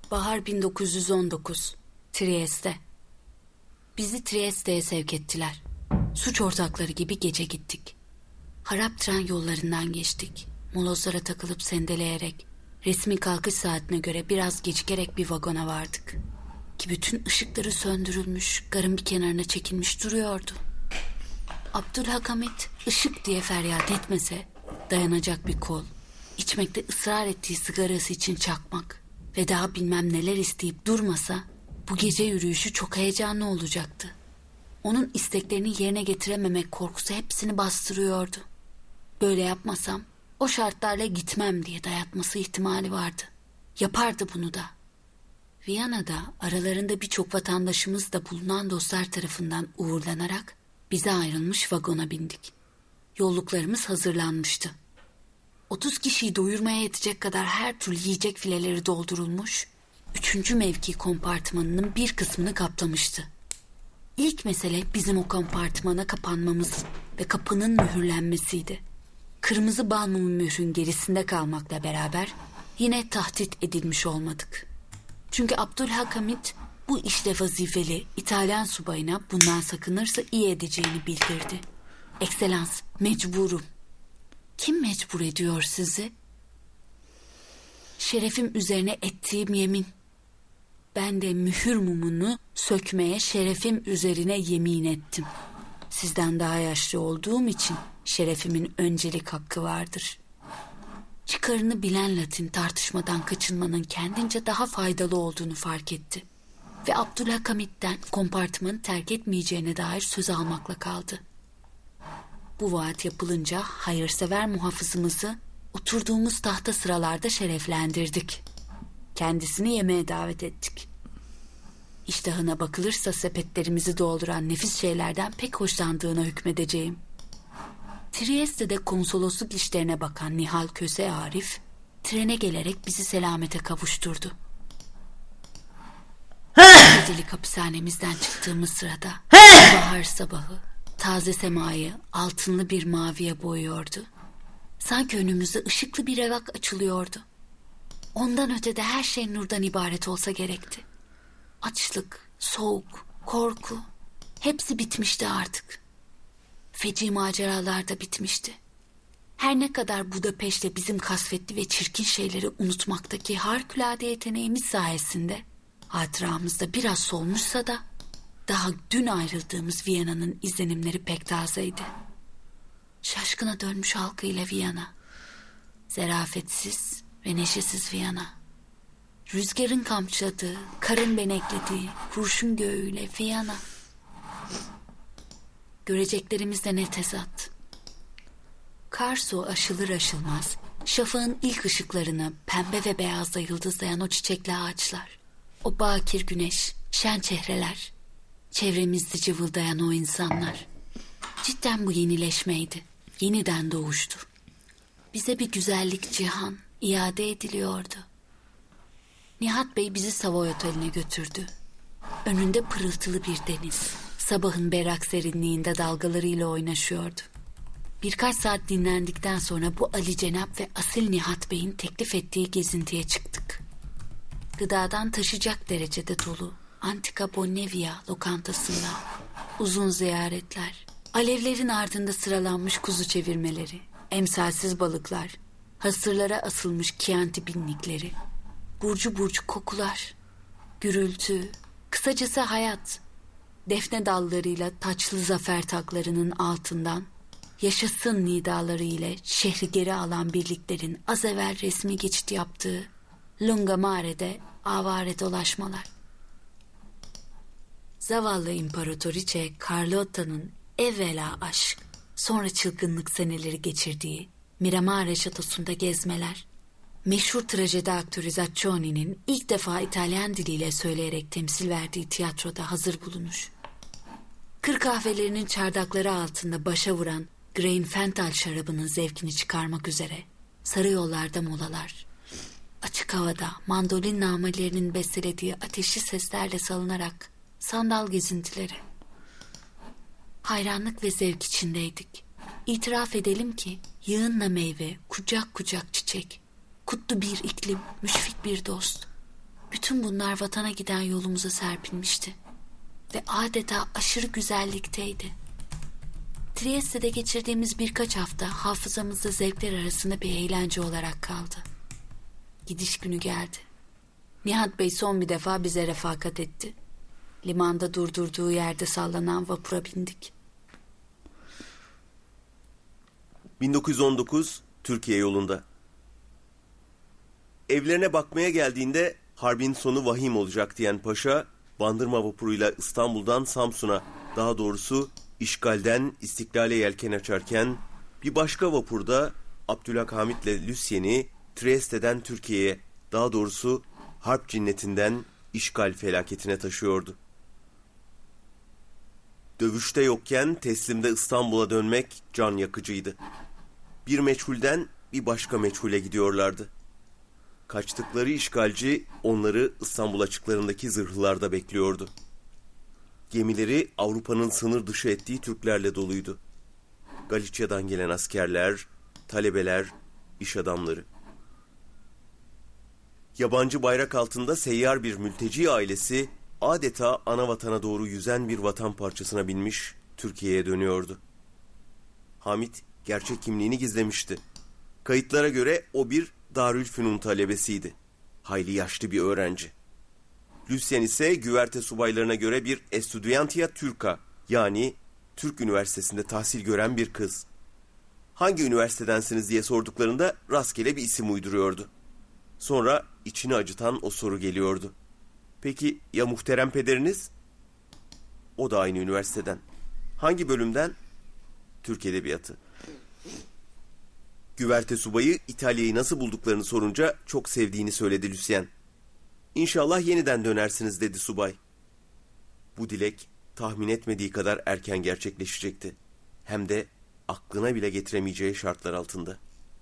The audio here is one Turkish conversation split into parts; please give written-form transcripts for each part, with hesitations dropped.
Bahar 1919, Trieste. Bizi Trieste'ye sevk ettiler. Suç ortakları gibi gece gittik. Harap tren yollarından geçtik. Molozlara takılıp sendeleyerek, resmi kalkış saatine göre biraz gecikerek bir vagona vardık. Ki bütün ışıkları söndürülmüş, garın bir kenarına çekilmiş duruyordu. Abdülhakamit ışık diye feryat etmese, dayanacak bir kol, içmekte ısrar ettiği sigarası için çakmak ve daha bilmem neler isteyip durmasa, bu gece yürüyüşü çok heyecanlı olacaktı. Onun isteklerini yerine getirememek korkusu hepsini bastırıyordu. Böyle yapmasam, o şartlarla gitmem diye dayatması ihtimali vardı. Yapardı bunu da. Viyana'da aralarında birçok vatandaşımız da bulunan dostlar tarafından uğurlanarak bize ayrılmış vagona bindik. Yolluklarımız hazırlanmıştı. 30 kişiyi doyurmaya yetecek kadar her türlü yiyecek fileleri doldurulmuş, 3. mevki kompartımanının bir kısmını kaplamıştı. İlk mesele bizim o kompartımana kapanmamız ve kapının mühürlenmesiydi. Kırmızı bal mumu mührün gerisinde kalmakla beraber yine tahdit edilmiş olmadık. Çünkü Abdülhakamit bu işte vazifeli İtalyan subayına bundan sakınırsa iyi edeceğini bildirdi. Ekselans, mecburum. Kim mecbur ediyor sizi? Şerefim üzerine ettiğim yemin. Ben de mühür mumunu sökmeye şerefim üzerine yemin ettim. Sizden daha yaşlı olduğum için şerefimin öncelik hakkı vardır. Çıkarını bilen Latin tartışmadan kaçınmanın kendince daha faydalı olduğunu fark etti. Ve Abdülhakamit'ten kompartımanı terk etmeyeceğine dair söz almakla kaldı. Bu vaat yapılınca hayırsever muhafızımızı oturduğumuz tahta sıralarda şereflendirdik. Kendisini yemeğe davet ettik. İştahına bakılırsa sepetlerimizi dolduran nefis şeylerden pek hoşlandığına hükmedeceğim. Trieste'de konsolosluk işlerine bakan Nihal Köse Arif, trene gelerek bizi selamete kavuşturdu. Gecelik hapishanemizden çıktığımız sırada bahar sabahı taze semayı altınlı bir maviye boyuyordu. Sanki önümüzde ışıklı bir evak açılıyordu. Ondan ötede her şey nurdan ibaret olsa gerekti. Açlık, soğuk, korku hepsi bitmişti artık. Feci maceralar da bitmişti. Her ne kadar Budapeşte bizim kasvetli ve çirkin şeyleri unutmaktaki harikulade yeteneğimiz sayesinde hatıramızda biraz solmuşsa da daha dün ayrıldığımız Viyana'nın izlenimleri pek tazeydi. Şaşkına dönmüş halkıyla Viyana. Zerafetsiz ve neşesiz Viyana. Rüzgarın kamçıladığı, karın beneklediği, kurşun göğüyle Viyana. Göreceklerimizde ne tezat. Karsu aşılır aşılmaz, şafağın ilk ışıklarını pembe ve beyazla yıldızlayan o çiçekli ağaçlar, o bakir güneş, şen çehreler, çevremizde cıvıldayan o insanlar. Cidden bu yenileşmeydi, yeniden doğuştu. Bize bir güzellik cihan iade ediliyordu. Nihat Bey bizi Savoy Oteli'ne götürdü. Önünde pırıltılı bir deniz, sabahın berrak serinliğinde dalgalarıyla oynaşıyordu. Birkaç saat dinlendikten sonra bu Ali Cenap ve asil Nihat Bey'in teklif ettiği gezintiye çıktık. Gıdadan taşıyacak derecede dolu Antika Bonnevia lokantasında uzun ziyaretler, alevlerin ardında sıralanmış kuzu çevirmeleri, emsalsiz balıklar, hasırlara asılmış Chianti binlikleri, burcu burcu kokular, gürültü, kısacası hayat, defne dallarıyla taçlı zafer taklarının altından yaşasın nidaları ile şehri geri alan birliklerin az evvel resmi geçit yaptığı Lungamare'de avare dolaşmalar. Zavallı İmparatoriçe Carlotta'nın evvela aşk, sonra çılgınlık seneleri geçirdiği Miramare şatosunda gezmeler, meşhur trajedi aktörü Zaccioni'nin ilk defa İtalyan diliyle söyleyerek temsil verdiği tiyatroda hazır bulunmuş. Kır kahvelerinin çardakları altında başa vuran Greinfental şarabının zevkini çıkarmak üzere sarı yollarda molalar, açık havada mandolin nağmelerinin bestelediği ateşli seslerle salınarak sandal gezintileri. Hayranlık ve zevk içindeydik. İtiraf edelim ki yığınla meyve, kucak kucak çiçek, kutlu bir iklim, müşfik bir dost. Bütün bunlar vatana giden yolumuza serpilmişti. Ve adeta aşırı güzellikteydi. Trieste'de geçirdiğimiz birkaç hafta hafızamızda zevkler arasında bir eğlence olarak kaldı. Gidiş günü geldi. Nihat Bey son bir defa bize refakat etti. Limanda durdurduğu yerde sallanan vapura bindik. 1919 Türkiye yolunda. Evlerine bakmaya geldiğinde harbin sonu vahim olacak diyen paşa, Bandırma vapuruyla İstanbul'dan Samsun'a, daha doğrusu işgalden İstiklal'e yelken açarken, bir başka vapurda Abdülhamit'le Lucien'i Trieste'den Türkiye'ye, daha doğrusu harp cinnetinden işgal felaketine taşıyordu. Dövüşte yokken teslimde İstanbul'a dönmek can yakıcıydı. Bir meçhulden bir başka meçhule gidiyorlardı. Kaçtıkları işgalci onları İstanbul açıklarındaki zırhlılarda bekliyordu. Gemileri Avrupa'nın sınır dışı ettiği Türklerle doluydu. Galicia'dan gelen askerler, talebeler, iş adamları. Yabancı bayrak altında seyyar bir mülteci ailesi adeta ana vatana doğru yüzen bir vatan parçasına binmiş Türkiye'ye dönüyordu. Hamit gerçek kimliğini gizlemişti. Kayıtlara göre o bir Darülfünun talebesiydi. Hayli yaşlı bir öğrenci. Lucien ise güverte subaylarına göre bir Estudiantia Turca, yani Türk Üniversitesi'nde tahsil gören bir kız. Hangi üniversitedensiniz diye sorduklarında rastgele bir isim uyduruyordu. Sonra içini acıtan o soru geliyordu. Peki ya muhterem pederiniz? O da aynı üniversiteden. Hangi bölümden? Türk Edebiyatı. Güverte subayı İtalya'yı nasıl bulduklarını sorunca çok sevdiğini söyledi Lucien. İnşallah yeniden dönersiniz dedi subay. Bu dilek tahmin etmediği kadar erken gerçekleşecekti. Hem de aklına bile getiremeyeceği şartlar altında.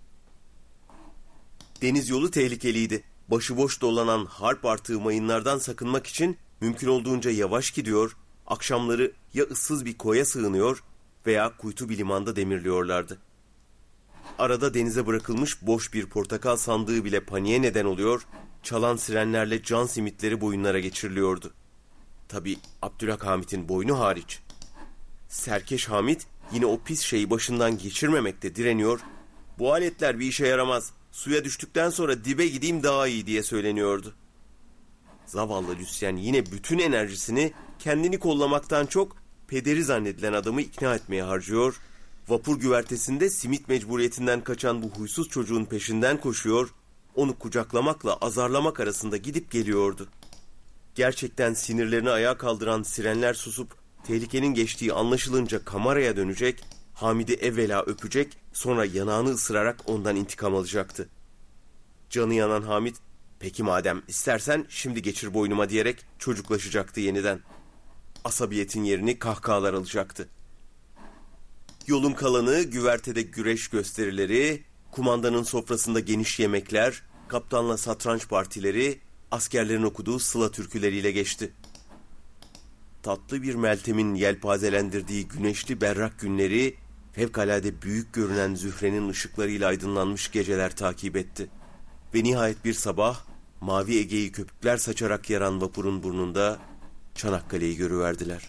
Deniz yolu tehlikeliydi. Başıboş dolanan harp artığı mayınlardan sakınmak için mümkün olduğunca yavaş gidiyor, akşamları ya ıssız bir koya sığınıyor veya kuytu bir limanda demirliyorlardı. Arada denize bırakılmış boş bir portakal sandığı bile paniğe neden oluyor, çalan sirenlerle can simitleri boyunlara geçiriliyordu. Tabii Abdülhamit'in boynu hariç. Serkeş Hamit yine o pis şeyi başından geçirmemekte direniyor, bu aletler bir işe yaramaz, suya düştükten sonra dibe gideyim daha iyi diye söyleniyordu. Zavallı Lucien yine bütün enerjisini kendini kollamaktan çok pederi zannedilen adamı ikna etmeye harcıyor, vapur güvertesinde simit mecburiyetinden kaçan bu huysuz çocuğun peşinden koşuyor, onu kucaklamakla azarlamak arasında gidip geliyordu. Gerçekten sinirlerini ayağa kaldıran sirenler susup tehlikenin geçtiği anlaşılınca kameraya dönecek, Hamid'i evvela öpecek, sonra yanağını ısırarak ondan intikam alacaktı. Canı yanan Hamid, peki madem istersen şimdi geçir boynuma diyerek çocuklaşacaktı yeniden. Asabiyetin yerini kahkahalar alacaktı. Yolun kalanı güvertede güreş gösterileri, kumandanın sofrasında geniş yemekler, kaptanla satranç partileri, askerlerin okuduğu sıla türküleriyle geçti. Tatlı bir Meltem'in yelpazelendirdiği güneşli berrak günleri, fevkalade büyük görünen Zühre'nin ışıklarıyla aydınlanmış geceler takip etti. Ve nihayet bir sabah, mavi Ege'yi köpükler saçarak yaran vapurun burnunda Çanakkale'yi görüverdiler.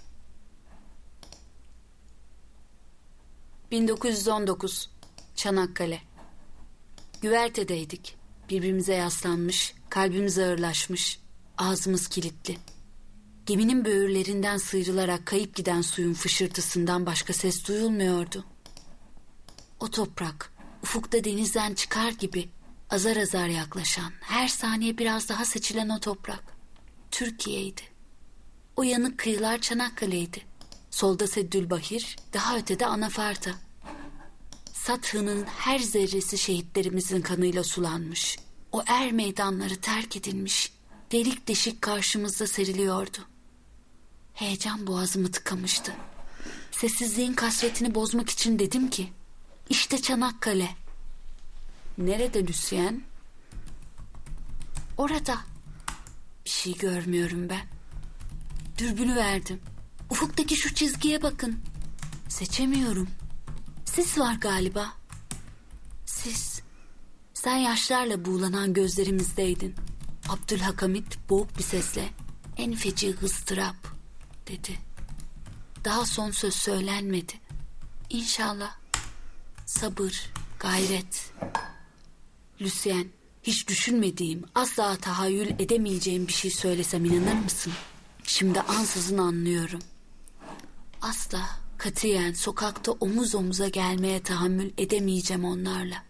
1919 Çanakkale. Güvertedeydik. Birbirimize yaslanmış, kalbimiz ağırlaşmış, ağzımız kilitli. Geminin böğürlerinden sıyrılarak kayıp giden suyun fışırtısından başka ses duyulmuyordu. O toprak, ufukta denizden çıkar gibi azar azar yaklaşan, her saniye biraz daha seçilen o toprak, Türkiye'ydi. O yanık kıyılar Çanakkale'ydi. Solda Seddülbahir, daha ötede Anafarta. Sathı'nın her zerresi şehitlerimizin kanıyla sulanmış. O er meydanları terk edilmiş, delik deşik karşımızda seriliyordu. Heyecan boğazımı tıkamıştı. Sessizliğin kasvetini bozmak için dedim ki, işte Çanakkale. Nerede Lucien? Orada. Bir şey görmüyorum ben. Dürbünü verdim. Ufuktaki şu çizgiye bakın. Seçemiyorum. Sis var galiba. Sis. Sen yaşlarla buğulanan gözlerimizdeydin. Abdülhakamit boğuk bir sesle en feci ıstırap dedi. Daha son söz söylenmedi. İnşallah. Sabır, gayret. Lucien, hiç düşünmediğim, asla tahayyül edemeyeceğim bir şey söylesem inanır mısın? Şimdi ansızın anlıyorum. Asla, katiyen sokakta omuz omuza gelmeye tahammül edemeyeceğim onlarla.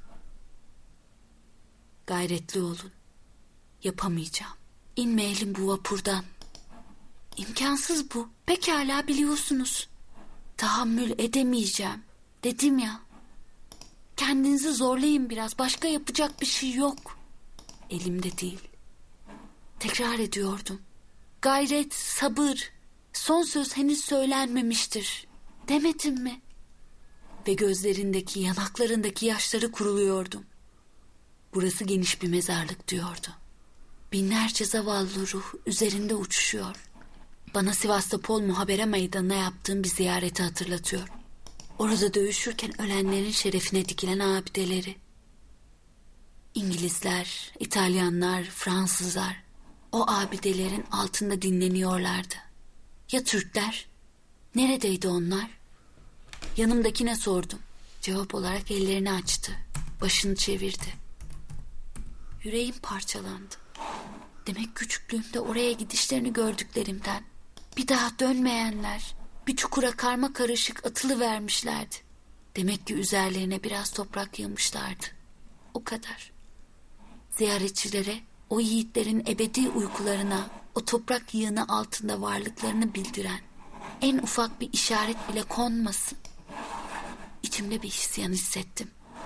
Gayretli olun. Yapamayacağım. İnmeyelim bu vapurdan. İmkansız bu. Pekala biliyorsunuz. Tahammül edemeyeceğim. Dedim ya. Kendinizi zorlayın biraz. Başka yapacak bir şey yok. Elimde değil. Tekrar ediyordum. Gayret, sabır. Son söz henüz söylenmemiştir. Demedim mi? Ve gözlerindeki, yanaklarındaki yaşları kuruluyordum. Burası geniş bir mezarlık diyordu. Binlerce zavallı ruh üzerinde uçuşuyor. Bana Sivastopol Muhabere Meydanı'na yaptığım bir ziyareti hatırlatıyor. Orada dövüşürken ölenlerin şerefine dikilen abideleri. İngilizler, İtalyanlar, Fransızlar o abidelerin altında dinleniyorlardı. Ya Türkler? Neredeydi onlar? Yanımdakine sordum. Cevap olarak ellerini açtı. Başını çevirdi. Yüreğim parçalandı. Demek küçüklüğümde oraya gidişlerini gördüklerimden. Bir daha dönmeyenler, bir çukura karma karışık atılı vermişlerdi. Demek ki üzerlerine biraz toprak yığmışlardı. O kadar. Ziyaretçilere, o yiğitlerin ebedi uykularına, o toprak yığını altında varlıklarını bildiren en ufak bir işaret bile konmasın. İçimde bir isyan hissettim.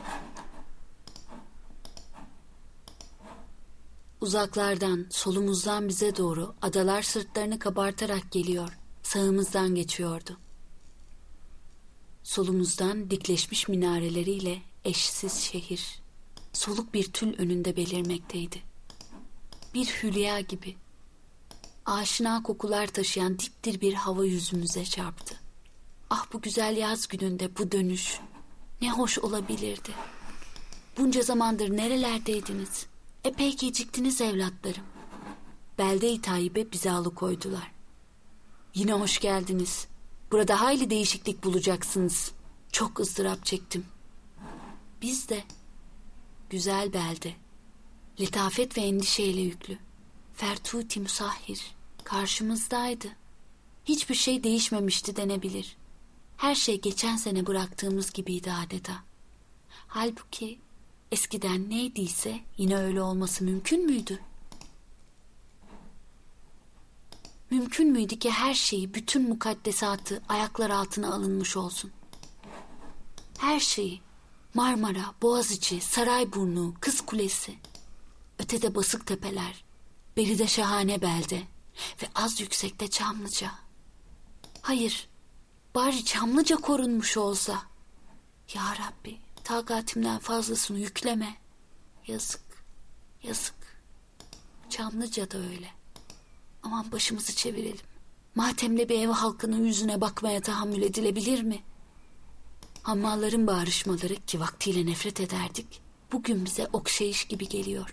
Uzaklardan, solumuzdan bize doğru adalar sırtlarını kabartarak geliyor, sağımızdan geçiyordu. Solumuzdan dikleşmiş minareleriyle eşsiz şehir, soluk bir tül önünde belirmekteydi. Bir hülya gibi, aşina kokular taşıyan diptir bir hava yüzümüze çarptı. Ah bu güzel yaz gününde bu dönüş, ne hoş olabilirdi. Bunca zamandır nerelerdeydiniz? Epey geciktiniz evlatlarım. Belde-i Tayyip'e bizi alıkoydular. Yine hoş geldiniz. Burada hayli değişiklik bulacaksınız. Çok ızdırap çektim. Biz de. Güzel belde. Letafet ve endişeyle yüklü. Fertuti musahhir. Karşımızdaydı. Hiçbir şey değişmemişti denebilir. Her şey geçen sene bıraktığımız gibiydi adeta. Halbuki eskiden neydiyse yine öyle olması mümkün müydü? Mümkün müydü ki her şeyi, bütün mukaddesatı ayaklar altına alınmış olsun? Her şeyi, Marmara, Boğaziçi, Sarayburnu, Kız Kulesi, ötede basık tepeler, beride şahane belde ve az yüksekte Çamlıca. Hayır, bari Çamlıca korunmuş olsa. Ya Rabbi, takatimden fazlasını yükleme. Yazık, yazık. Çamlıca da öyle. Aman başımızı çevirelim. Matemli bir ev halkının yüzüne bakmaya tahammül edilebilir mi? Hammalların bağrışmaları ki vaktiyle nefret ederdik, bugün bize okşayış gibi geliyor.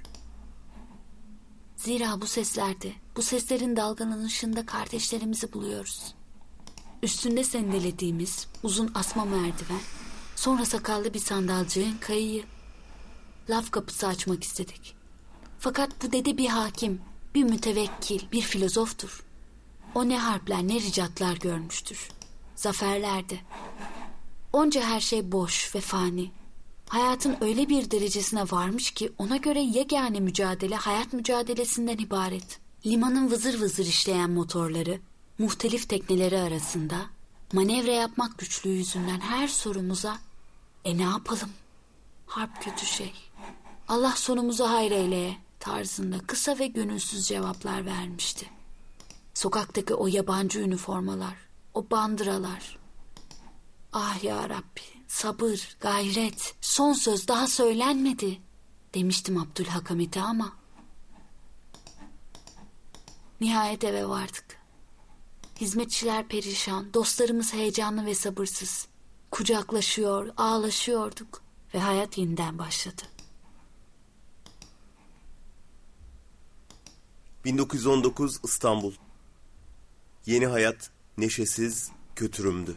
Zira bu seslerde, bu seslerin dalgalanışında kardeşlerimizi buluyoruz. Üstünde sendelediğimiz uzun asma merdiven, sonra sakallı bir sandalcığın kayığı. Laf kapısı açmak istedik. Fakat bu dede bir hakim, bir mütevekkil, bir filozoftur. O ne harpler ne ricatlar görmüştür. Zaferlerde. Onca her şey boş ve fani. Hayatın öyle bir derecesine varmış ki ona göre yegane mücadele hayat mücadelesinden ibaret. Limanın vızır vızır işleyen motorları, muhtelif tekneleri arasında manevra yapmak güçlüğü yüzünden her sorumuza ne yapalım? Harp kötü şey. Allah sonumuzu hayır eyleye tarzında kısa ve gönülsüz cevaplar vermişti. Sokaktaki o yabancı üniformalar, o bandıralar. Ah ya Rabbi, sabır, gayret, son söz daha söylenmedi demiştim Abdülhakamit'e ama. Nihayet eve vardık. Hizmetçiler perişan, dostlarımız heyecanlı ve sabırsız. Kucaklaşıyor, ağlaşıyorduk ve hayat yeniden başladı. 1919 İstanbul. Yeni hayat neşesiz, kötürümdü.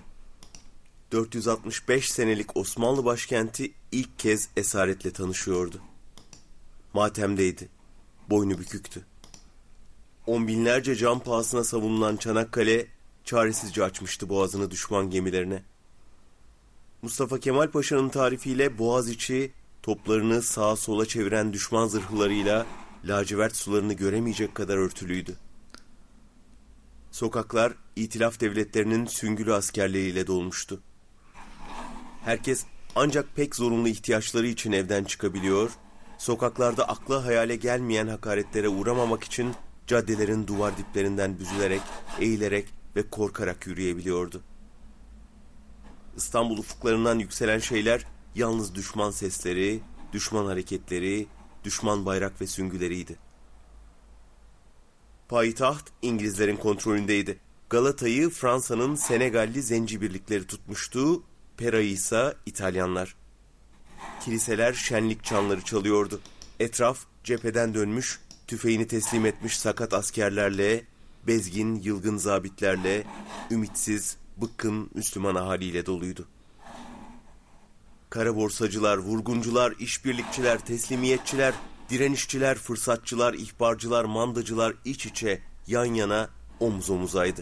465 senelik Osmanlı başkenti ilk kez esaretle tanışıyordu. Matemdeydi, boynu büküktü. On binlerce can pahasına savunulan Çanakkale çaresizce açmıştı boğazını düşman gemilerine. Mustafa Kemal Paşa'nın tarifiyle Boğaziçi toplarını sağa sola çeviren düşman zırhlarıyla lacivert sularını göremeyecek kadar örtülüydü. Sokaklar İtilaf devletlerinin süngülü askerleriyle dolmuştu. Herkes ancak pek zorunlu ihtiyaçları için evden çıkabiliyor, sokaklarda akla hayale gelmeyen hakaretlere uğramamak için caddelerin duvar diplerinden büzülerek, eğilerek ve korkarak yürüyebiliyordu. İstanbul ufuklarından yükselen şeyler yalnız düşman sesleri, düşman hareketleri, düşman bayrak ve süngüleriydi. Payitaht İngilizlerin kontrolündeydi. Galata'yı Fransa'nın Senegalli zenci birlikleri tutmuştu, Pera'yı ise İtalyanlar. Kiliseler şenlik çanları çalıyordu. Etraf cepheden dönmüş, tüfeğini teslim etmiş sakat askerlerle, bezgin, yılgın zabitlerle, ümitsiz, bıkkın Müslüman ahaliyle doluydu. Kara borsacılar, vurguncular, işbirlikçiler, teslimiyetçiler, direnişçiler, fırsatçılar, ihbarcılar, mandacılar iç içe, yan yana, omuz omuzaydı.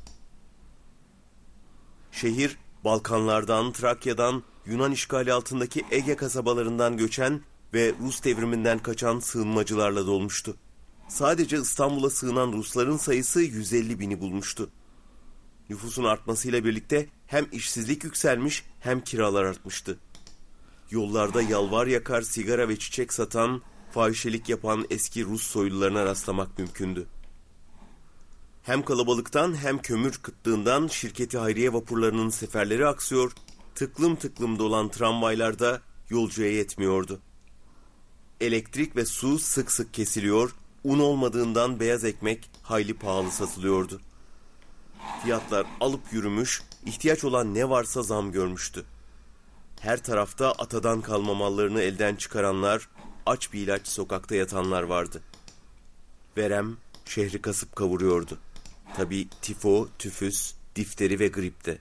Şehir, Balkanlardan, Trakya'dan, Yunan işgali altındaki Ege kasabalarından göçen ve Rus devriminden kaçan sığınmacılarla dolmuştu. Sadece İstanbul'a sığınan Rusların sayısı 150 bini bulmuştu. Nüfusun artmasıyla birlikte hem işsizlik yükselmiş hem kiralar artmıştı. Yollarda yalvar yakar sigara ve çiçek satan, fahişelik yapan eski Rus soylularına rastlamak mümkündü. Hem kalabalıktan hem kömür kıtlığından şirketi hayriye vapurlarının seferleri aksıyor, tıklım tıklım dolan tramvaylarda yolcuya yetmiyordu. Elektrik ve su sık sık kesiliyor, un olmadığından beyaz ekmek hayli pahalı satılıyordu. Fiyatlar alıp yürümüş, ihtiyaç olan ne varsa zam görmüştü. Her tarafta atadan kalma mallarını elden çıkaranlar, aç bir ilaç sokakta yatanlar vardı. Verem şehri kasıp kavuruyordu. Tabii tifo, tüfüs, difteri ve gripte.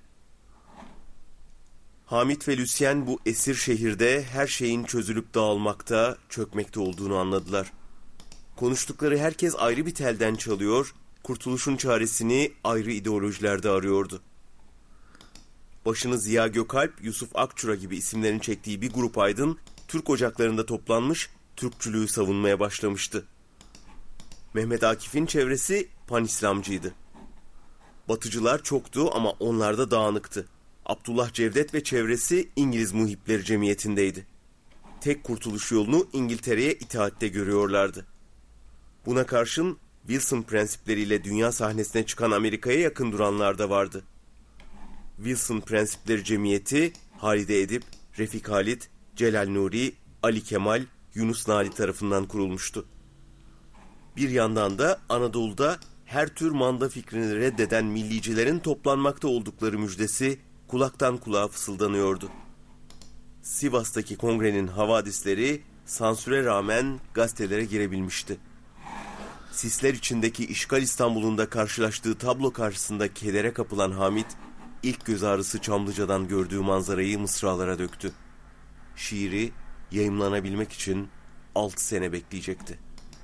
Hamit ve Lucien bu esir şehirde her şeyin çözülüp dağılmakta, çökmekte olduğunu anladılar. Konuştukları herkes ayrı bir telden çalıyor, kurtuluşun çaresini ayrı ideolojilerde arıyordu. Başını Ziya Gökalp, Yusuf Akçura gibi isimlerin çektiği bir grup aydın, Türk ocaklarında toplanmış, Türkçülüğü savunmaya başlamıştı. Mehmet Akif'in çevresi pan-İslamcıydı. Batıcılar çoktu ama onlar da dağınıktı. Abdullah Cevdet ve çevresi İngiliz Muhipleri Cemiyeti'ndeydi. Tek kurtuluş yolunu İngiltere'ye itaatte görüyorlardı. Buna karşın Wilson prensipleriyle dünya sahnesine çıkan Amerika'ya yakın duranlar da vardı. Wilson Prensipleri Cemiyeti, Halide Edip, Refik Halit, Celal Nuri, Ali Kemal, Yunus Nali tarafından kurulmuştu. Bir yandan da Anadolu'da her tür manda fikrini reddeden millicilerin toplanmakta oldukları müjdesi kulaktan kulağa fısıldanıyordu. Sivas'taki kongrenin havadisleri sansüre rağmen gazetelere girebilmişti. Sisler içindeki işgal İstanbul'unda karşılaştığı tablo karşısında kedere kapılan Hamit, ilk göz ağrısı Çamlıca'dan gördüğü manzarayı mısralara döktü. Şiiri yayımlanabilmek için 6 sene bekleyecekti.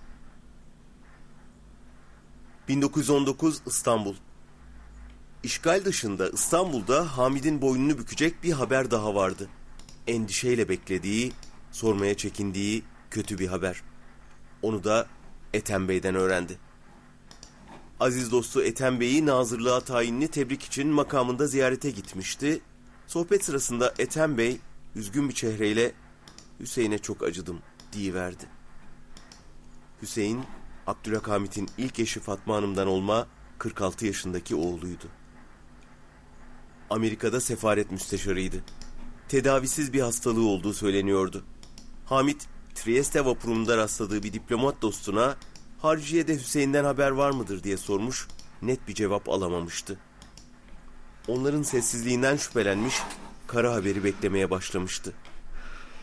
1919 İstanbul. İşgal dışında İstanbul'da Hamid'in boynunu bükecek bir haber daha vardı. Endişeyle beklediği, sormaya çekindiği kötü bir haber. Onu da Ethem Bey'den öğrendi. Aziz dostu Ethem Bey'i nazırlığa tayinli tebrik için makamında ziyarete gitmişti. Sohbet sırasında Ethem Bey üzgün bir çehreyle "Hüseyin'e çok acıdım" diyiverdi. Hüseyin, Abdülhamit'in ilk eşi Fatma Hanım'dan olma 46 yaşındaki oğluydu. Amerika'da sefaret müsteşarıydı. Tedavisiz bir hastalığı olduğu söyleniyordu. Hamit, Trieste vapurunda rastladığı bir diplomat dostuna "Hariciye'de Hüseyin'den haber var mıdır?" diye sormuş, net bir cevap alamamıştı. Onların sessizliğinden şüphelenmiş, kara haberi beklemeye başlamıştı.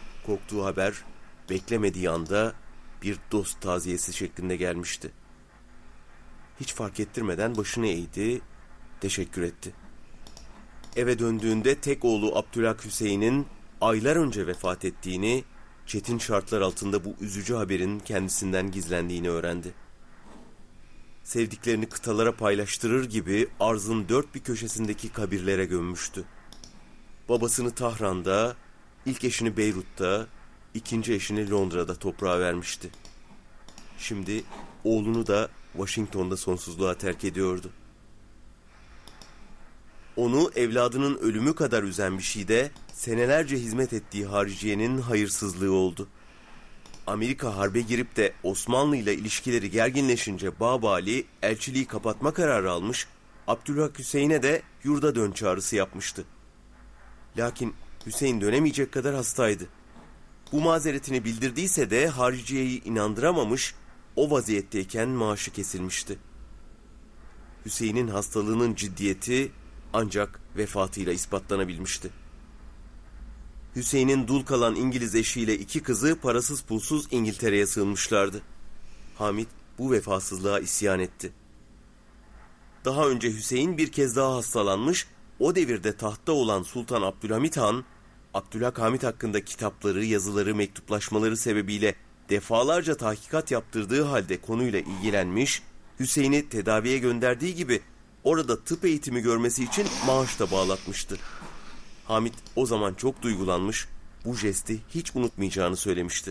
Korktuğu haber beklemediği anda bir dost taziyesi şeklinde gelmişti. hiç fark ettirmeden başını eğdi, teşekkür etti. Eve döndüğünde tek oğlu Abdülhak Hüseyin'in aylar önce vefat ettiğini, çetin şartlar altında bu üzücü haberin kendisinden gizlendiğini öğrendi. Sevdiklerini kıtalara paylaştırır gibi arzın dört bir köşesindeki kabirlere gömmüştü. Babasını Tahran'da, ilk eşini Beyrut'ta, ikinci eşini Londra'da toprağa vermişti. Şimdi oğlunu da Washington'da sonsuzluğa terk ediyordu. Onu evladının ölümü kadar üzen bir şey de senelerce hizmet ettiği hariciyenin hayırsızlığı oldu. Amerika harbe girip de Osmanlı ile ilişkileri gerginleşince Babali elçiliği kapatma kararı almış, Abdülhak Hüseyin'e de yurda dön çağrısı yapmıştı. Lakin Hüseyin dönemeyecek kadar hastaydı. Bu mazeretini bildirdiyse de hariciyeyi inandıramamış, o vaziyetteyken maaşı kesilmişti. Hüseyin'in hastalığının ciddiyeti ancak vefatıyla ispatlanabilmişti. Hüseyin'in dul kalan İngiliz eşiyle iki kızı parasız pulsuz İngiltere'ye sığınmışlardı. Hamit bu vefasızlığa isyan etti. Daha önce Hüseyin bir kez daha hastalanmış, o devirde tahtta olan Sultan Abdülhamit Han, Abdülhak Hamit hakkında kitapları, yazıları, mektuplaşmaları sebebiyle defalarca tahkikat yaptırdığı halde konuyla ilgilenmiş, Hüseyin'i tedaviye gönderdiği gibi orada tıp eğitimi görmesi için maaş da bağlatmıştı. Hamit o zaman çok duygulanmış, bu jesti hiç unutmayacağını söylemişti.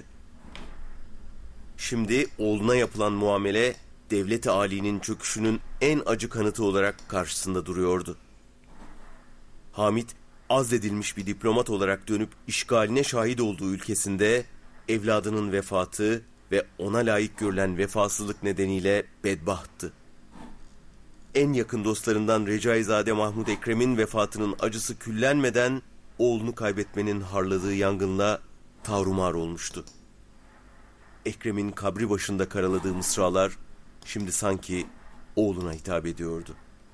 Şimdi oğluna yapılan muamele, devlet-i âlinin çöküşünün en acı kanıtı olarak karşısında duruyordu. Hamit, azledilmiş bir diplomat olarak dönüp işgaline şahit olduğu ülkesinde evladının vefatı ve ona layık görülen vefasızlık nedeniyle bedbahttı. En yakın dostlarından Recaizade Mahmud Ekrem'in vefatının acısı küllenmeden oğlunu kaybetmenin harladığı yangınla tarumar olmuştu. Ekrem'in kabri başında karaladığı mısralar şimdi sanki oğluna hitap ediyordu.